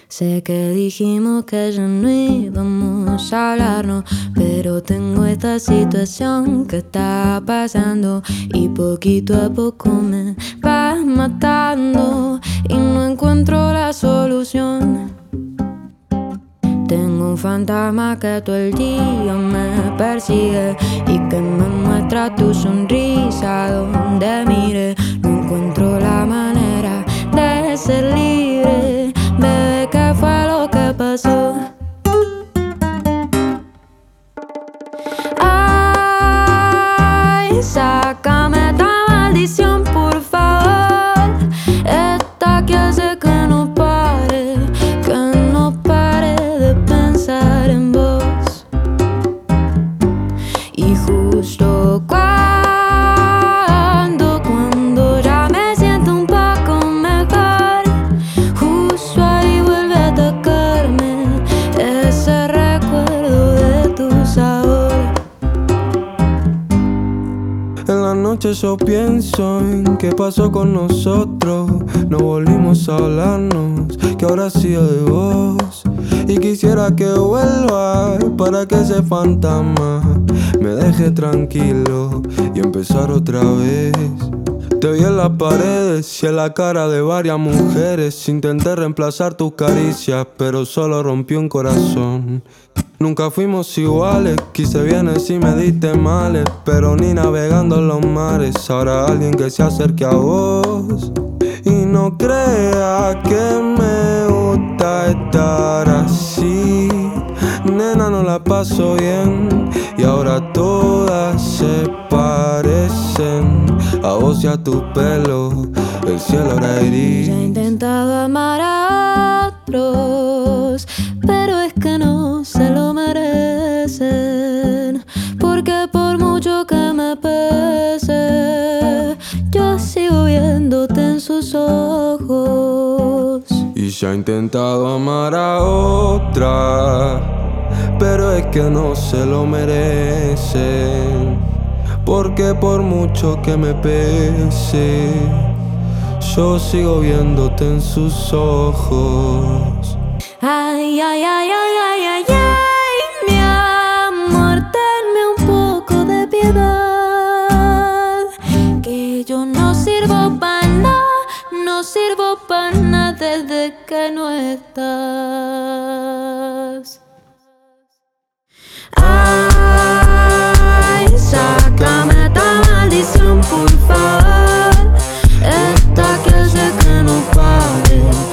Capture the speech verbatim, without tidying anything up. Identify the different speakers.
Speaker 1: Sé que dijimos que ya no íbamos a hablarnos, pero tengo esta situación que está pasando y poquito a poco me va matando y no encuentro la solución. Tengo un fantasma que todo el día me persigue y que me muestra tu sonrisa donde mire. No encuentro la manera de ser libre. Bebé, ¿qué fue lo que pasó? Ay, sácame esta maldición, por favor. Esta que hace que no pare, que no pare de pensar en vos. Y justo cuando, cuando ya me siento un poco mejor, justo ahí vuelve a atacarme ese recuerdo de tu sabor.
Speaker 2: En la noche yo pienso en qué pasó con nosotros. No volvimos a hablarnos, que ahora sido de vos. Y quisiera que vuelva para que ese fantasma me deje tranquilo y empezar otra vez. Te vi en las paredes y en la cara de varias mujeres. Intenté reemplazar tus caricias, pero solo rompí un corazón. Nunca fuimos iguales, quise bienes y me diste males, pero ni navegando en los mares habrá alguien que se acerque a vos. Y no creas que me gusta estar así, nena, no la paso bien. Y ahora todas se parecen a vos y a tu pelo, el cielo era gris.
Speaker 1: Ya he intentado amar a otros, pero es que no se lo merecen. Porque por mucho que me pese, yo sigo viéndote en sus ojos.
Speaker 2: Y ya he intentado amar a otra, pero es que no se lo merecen. Porque por mucho que me pese, yo sigo viéndote en sus ojos.
Speaker 1: Ay, ay, ay, ay, ay, ay, ay, mi amor, tenme un poco de piedad, que yo no sirvo para nada, no sirvo para nada desde que no estás. Ay, sácame esta maldición, por favor. Esta que hace que no pare,